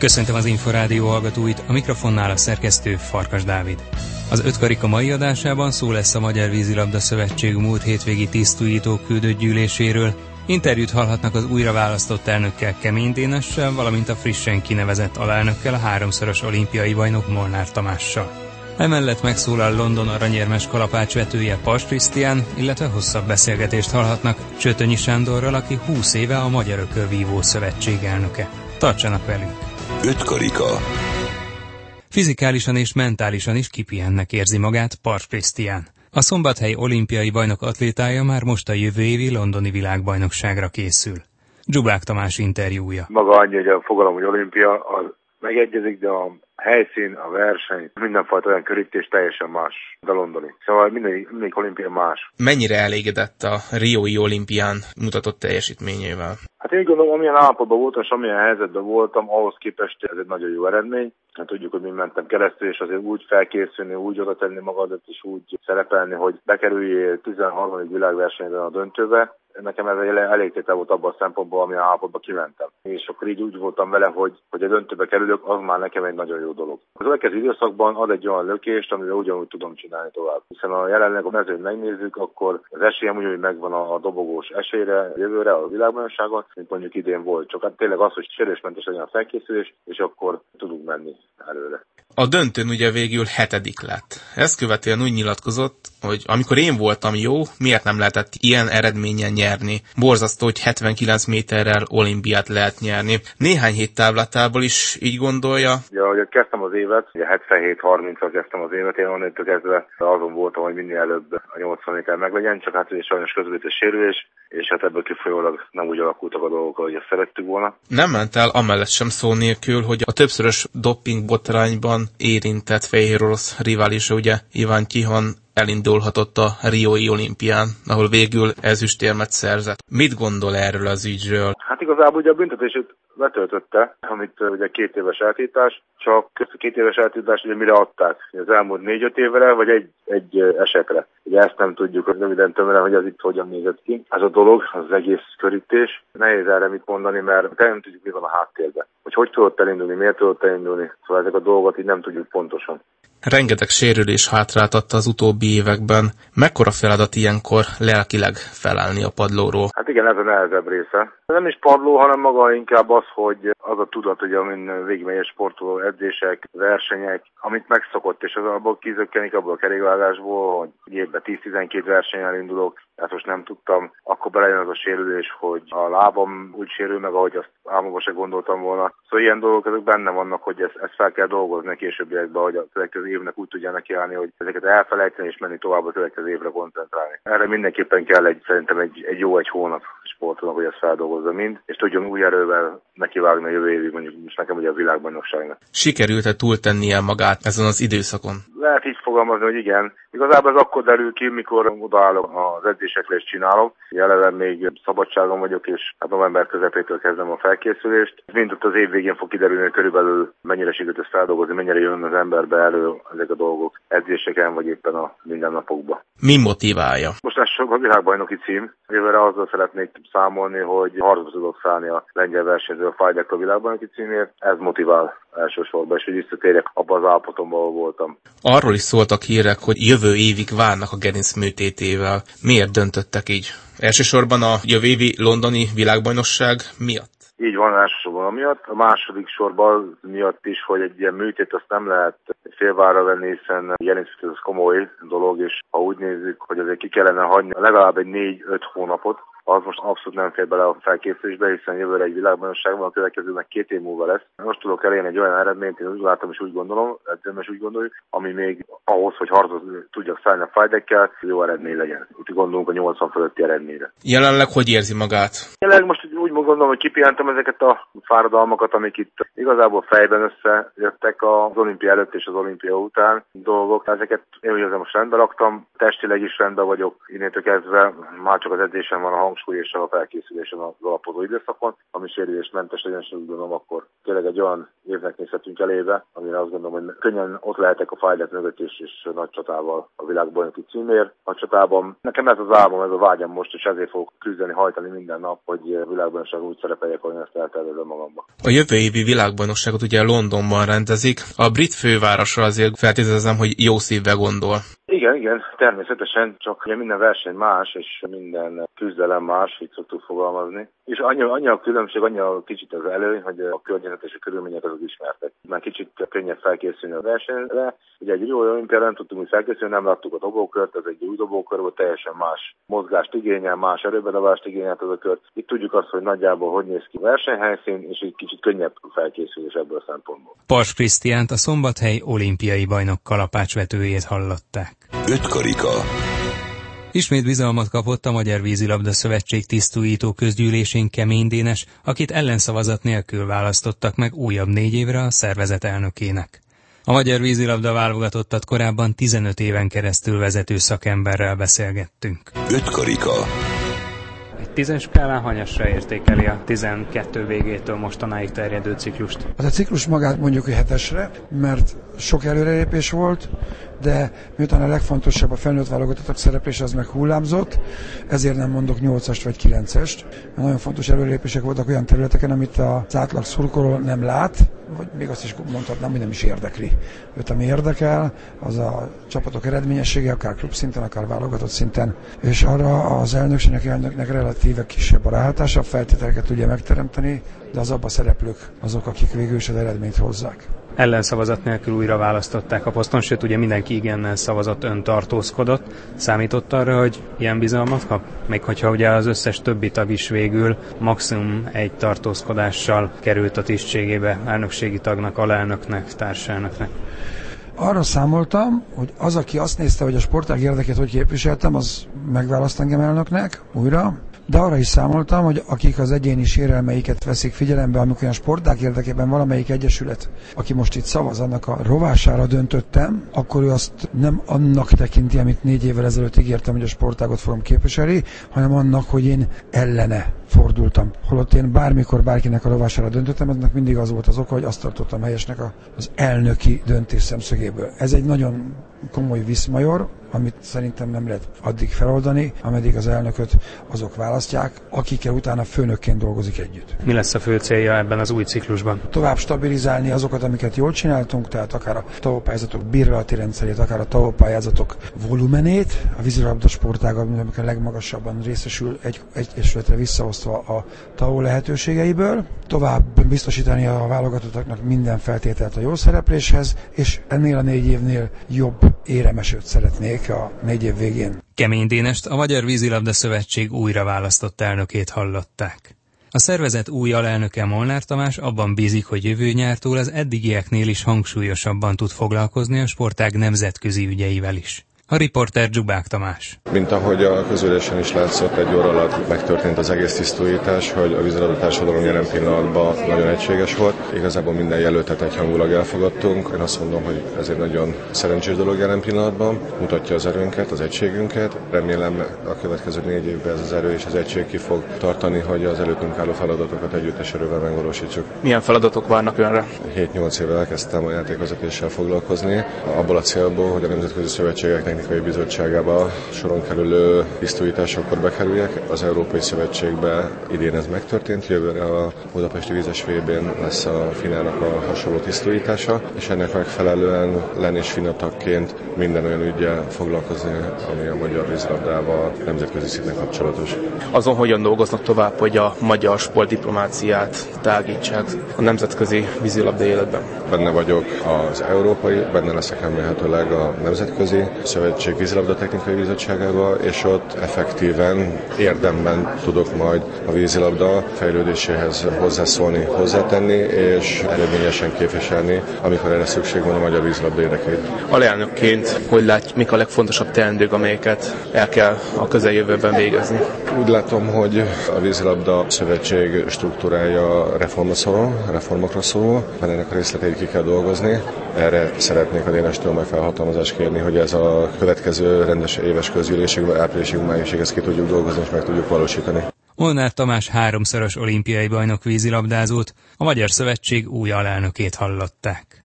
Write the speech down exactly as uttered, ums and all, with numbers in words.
Köszöntöm az Inforádió hallgatóit, a mikrofonnál a szerkesztő Farkas Dávid. Az ötkarika mai adásában szó lesz a Magyar Vízilabda Szövetség múlt hétvégi tisztújító küldött gyűléséről. Interjút hallhatnak az újra választott elnökkel, Kemény Dénessel, valamint a frissen kinevezett alelnökkel, a háromszoros olimpiai bajnok Molnár Tamással. Emellett megszólal London aranyérmes kalapácsvetője Paks Krisztián, illetve hosszabb beszélgetést hallhatnak Csötönyi Sándorral, aki húsz éve a Magyar Ökölvívó Szövetség elnöke. Tartsanak velünk! Ötkarika. Fizikálisan és mentálisan is kipihennek érzi magát Paks Krisztián. A Szombathely olimpiai bajnok atlétája már most a jövő évi londoni világbajnokságra készül. Dzsubák Tamás interjúja. Maga annyi, hogy a fogalom, hogy olimpia, az megegyezik, de a helyszín, a verseny, mindenfajta olyan körítés teljesen más, a londoni. Szóval mindig, mindig olimpia más. Mennyire elégedett a riói olimpián mutatott teljesítményével? Hát én gondolom, amilyen állapotban voltam, és amilyen helyzetben voltam, ahhoz képest ez egy nagyon jó eredmény. Hát tudjuk, hogy mi mentem keresztül, és azért úgy felkészülni, úgy oda tenni magadat, és úgy szerepelni, hogy bekerüljél tizenharmadik világversenyben a döntőbe. Nekem ez egy elégtétel volt abban a szempontból, amilyen állapotban kimentem. És akkor így úgy voltam vele, hogy, hogy a döntőbe kerülök, az már nekem egy nagyon jó dolog. Az következő időszakban ad egy olyan lökést, amivel ugyanúgy tudom csinálni tovább. Hiszen a jelenleg a mezőt megnézzük, akkor az esélyem ugyanúgy megvan a dobogós esélyre, a jövőre, a világbajnokságon, mint mondjuk idén volt. Csak hát tényleg az, hogy sérülésmentes legyen a felkészülés, és akkor tudunk menni előre. A döntőn ugye végül hetedik lett. Ezt követően úgy nyilatkozott, hogy amikor én voltam jó, miért nem lehetett ilyen eredményen nyerni? Borzasztó, hogy hetvenkilenc méterrel olimpiát lehet nyerni. Néhány hét távlatából is így gondolja. Ja, ugye kezdtem az évet, ugye hetvenhét harminccal kezdtem az évet, én onnantól kezdve azon voltam, hogy minél előbb a nyolcvan méter meglegyen, csak hát ugye sajnos közülött a sérülés, és hát ebből kifolyólag nem úgy alakultak a dolgok, ahogy ezt szerettük volna. Nem ment el amellett sem szó nélkül, hogy a többszörös doping botrányban érintett fehér orosz riválisa, ugye Iván Tikhon elindulhatott a riói olimpián, ahol végül ezüstérmet szerzett. Mit gondol erről az ügyről? Hát igazából ugye a büntetését letöltötte, amit ugye két éves eltiltás, csak a két éves eltiltás ugye mire adták? Az elmúlt négy-öt évre, vagy egy, egy esetre. Ugye ezt nem tudjuk röviden tömöre, hogy az itt hogyan nézett ki. Ez a dolog, az egész körítés. Nehéz erre mit mondani, mert nem tudjuk, mi van a háttérben. Hogy hogy tudott elindulni, miért tudott elindulni. Szóval ezek a dolgokat így nem tudjuk pontosan. Rengeteg sérülés hátráltatta az utóbbi években. Mekkora feladat ilyenkor lelkileg felállni a padlóról? Hát igen, ez a nehezebb része. Nem is padló, hanem maga inkább az, hogy az a tudat, hogy amin végigmegy a sportoló, edzések, versenyek, amit megszokott, és az abból kizökkenik abból a kerékvágásból, hogy évben tíz-tizenkét versenyen indulok, ezt most nem tudtam, akkor belejön az a sérülés, hogy a lábam úgy sérül meg, ahogy azt álmomban se gondoltam volna. Szóval ilyen dolgok ezek benne vannak, hogy ezt, ezt fel kell dolgozni a későbbiekben, hogy a következő évnek úgy tudjanak állni, hogy ezeket elfelejteni és menni tovább a következő évre koncentrálni. Erre mindenképpen kell egy, szerintem egy, egy jó egy hónap sportolnak, hogy ezt feldolgozza mind, és tudjon új erővel nekivágni a jövő évig, mondjuk most nekem ugye a világbajnokságnak. Sikerült-e túltennie magát ezen az időszakon? Lehet így fogalmazni, hogy igen. Igazából ez akkor derül ki, mikor odaállok az edzésekre és csinálom. Jelenleg még szabadságon vagyok, és hát november közepétől kezdem a felkészülést. Mind ott az év végén fog kiderülni, hogy körülbelül mennyire sikerült ezt feldolgozni, mennyire jön az emberbe elő ezek a dolgok edzéseken, vagy éppen a mindennapokban. Mi motiválja? Most ez sok a világbajnoki cím. Jövőre azzal szeretnék számolni, hogy harcba tudok szállni a lengyel versenyző a Fajdek a világbajnoki címért. Ez motivál elsősorban, és hogy visszatérjek abba az állapotomban, ahol voltam. Arról is szóltak hírek, hogy jövő évig várnak a gerinc műtétével. Miért döntöttek így? Elsősorban a jövő évi londoni világbajnokság miatt? Így van, elsősorban amiatt. A második sorban miatt is, hogy egy ilyen műtét azt nem lehet félvára venni, hiszen gerincműtét az komoly dolog, és ha úgy nézzük, hogy azért ki kellene hagyni legalább egy négy-öt hónapot, az most abszolút nem fér bele a felkészülésbe, hiszen jövőre egy világbajnokság van, a következőnek két év múlva lesz. Most tudok elérni egy olyan eredményt, én úgy látom és úgy gondolom, edzőm is úgy gondoljuk, ami még ahhoz, hogy harcot tudjak szállni a Fajdekkel, jó eredmény legyen. Itt gondolunk a nyolcvan fölötti eredményre. Jelenleg hogy érzi magát? Jelenleg most úgy gondolom, hogy kipihentem ezeket a fáradalmakat, amik itt igazából fejben összejöttek az olimpia előtt és az olimpia után dolgok. Ezeket én úgy most rendbe raktam, testileg is rendben vagyok, innentől kezdve már csak az edzésen van a hangsúly, hangsúly és a felkészülésen az alapozó időszakon, ami sérülésmentes legyen, és úgy gondolom, akkor tényleg egy olyan évnek nézhetünk elébe, amire azt gondolom, hogy könnyen ott lehetek a fájlet mögött is, és nagy csatával a világbajnoki címért. A csatában nekem ez az álmom, ez a vágyam most, és ezért fogok küzdeni, hajtani minden nap, hogy világbajnokságon úgy szerepeljek, ahogy ezt eltervezem magamba. A jövő évi világbajnokságot ugye Londonban rendezik. A brit fővárosra azért feltételezem, hogy jó szívvel gondol. Igen, igen, természetesen, csak ugye minden verseny más, és minden küzdelem más, így szoktuk fogalmazni. És annyi, annyi a különbség, annyi a kicsit az előny, hogy a környezet és a körülmények azok ismertek. Már kicsit könnyebb felkészülni a versenyre. Ugye egy új olimpiára nem tudtunk felkészülni, nem láttuk a dobókört, ez egy új dobókör volt, teljesen más mozgást igényel, más erőbedobást igényelt az a kör. Itt tudjuk azt, hogy nagyjából hogy néz ki a versenyhelyszín, és így kicsit könnyebb felkészülés ebből a szempontból. Pars Krisztiánt, a Szombathely olimpiai bajnok kalapácsvetőjét hallották. Öt karika. Ismét bizalmat kapott a Magyar Vízilabda Szövetség tisztújító közgyűlésén Kemény Dénes, akit ellenszavazat nélkül választottak meg újabb négy évre a szervezet elnökének. A magyar vízilabda válogatottat korábban tizenöt éven keresztül vezető szakemberrel beszélgettünk. Öt karika. Egy tízes skálán hanyasra értékeli a tizenkettő végétől mostanáig terjedő ciklust? Az a ciklus magát mondjuk egy hetesre, mert sok előrelépés volt, de miután a legfontosabb a felnőtt válogatottak szereplése az meg hullámzott, ezért nem mondok nyolcast vagy kilencest. Nagyon fontos előrelépések voltak olyan területeken, amit az átlag szurkoló nem lát, vagy még azt is mondhatnám, hogy nem is érdekli. Őt ami érdekel, az a csapatok eredményessége, akár klubszinten, akár válogatott szinten, és arra az elnökségnek, elnöknek relatíve kisebb a ráhatása, a feltételeket tudja megteremteni, de az abba szereplők azok, akik végül is az eredményt hozzák. Ellenszavazat nélkül újra választották a poszton, sőt ugye mindenki igennel szavazott, ön tartózkodott. Számított arra, hogy ilyen bizalmat kap? Még hogyha ugye az összes többi tag is végül maximum egy tartózkodással került a tisztségébe, elnökségi tagnak, alelnöknek, társelnöknek. Arra számoltam, hogy az, aki azt nézte, hogy a sportág érdekét hogy képviseltem, az megválaszt engem elnöknek újra, de arra is számoltam, hogy akik az egyéni sérelmeiket veszik figyelembe, amikor a sportág érdekében valamelyik egyesület, aki most itt szavaz, annak a rovására döntöttem, akkor ő azt nem annak tekinti, amit négy évvel ezelőtt ígértem, hogy a sportágot fogom képviselni, hanem annak, hogy én ellene fordultam. Holott én bármikor bárkinek a rovására döntöttem, ennek mindig az volt az oka, hogy azt tartottam helyesnek az elnöki döntés szemszögéből. Ez egy nagyon komoly viszmajor, amit szerintem nem lehet addig feloldani, ameddig az elnököt azok választják, akikkel utána főnökként dolgozik együtt. Mi lesz a fő célja ebben az új ciklusban? Tovább stabilizálni azokat, amiket jól csináltunk, tehát akár a távopályázatok bírálati rendszerét, akár a távopályázatok volumenét, a vízilabda sportág, amikor a legmagasabban részesül egy egyesületre visszahozva a távol lehetőségeiből, tovább biztosítani a válogatottaknak minden feltételt a jó szerepléshez, és ennél a négy évnél jobb éremesőt szeretnék a négy év végén. Kemény Dénest, a Magyar Vízilabda Szövetség újra választott elnökét hallották. A szervezet új alelnöke Molnár Tamás abban bízik, hogy jövő nyártól az eddigieknél is hangsúlyosabban tud foglalkozni a sportág nemzetközi ügyeivel is. A riporter Dzsubák Tamás. Mint ahogy a közülésen is látszott, egy óra alatt megtörtént az egész tisztújítás, hogy a vízilabda társadalom jelen pillanatban nagyon egységes volt. Igazából minden jelöltet egyhangulag elfogadtunk. Én azt mondom, hogy ez egy nagyon szerencsés dolog jelen pillanatban. Mutatja az erőnket, az egységünket. Remélem a következő négy évben ez az erő és az egység ki fog tartani, hogy az előttünk álló feladatokat együttes erővel megvalósítsuk. Milyen feladatok várnak önre? hét-nyolc éve elkezdtem a játékvezetéssel foglalkozni, abból a célból, hogy a Nemzetközi Szövetségek Technikai Bizottságába soron kerülő tisztújításokkor bekerüljek. Az Európai Szövetségbe idén ez megtörtént, jövőre a Budapesti Vízes vé bén lesz a finának a hasonló tisztújítása, és ennek megfelelően len és finatagként minden olyan üggyel foglalkozni, ami a magyar vízilabdával nemzetközi szinten kapcsolatos. Azon hogyan dolgoznak tovább, hogy a magyar sportdiplomáciát tágítsák a nemzetközi vízilabda életben? Benne vagyok az európai, benne leszek remélhetőleg a nemzetközi Szövetség Vízilabda Technikai Bizottságába, és ott effektíven, érdemben tudok majd a vízilabda fejlődéséhez hozzászólni, hozzátenni, és eredményesen képviselni, amikor erre szükség van a magyar vízilabda érdekeit. Alelnökként hogy látj, mik a legfontosabb teendők, amelyeket el kell a közeljövőben végezni? Úgy látom, hogy a vízilabda szövetség struktúrája reformra szól, reformokra szól, ennek a részleteit ki kell dolgozni. Erre szeretnék a Dénestől meg felhatalmazást kérni, hogy ez a következő rendes éves közgyűlésekben áprilisig, májusig ezt ki tudjuk dolgozni és meg tudjuk valósítani. Molnár Tamás háromszoros olimpiai bajnok vízilabdázót, a Magyar Szövetség új alelnökét hallották.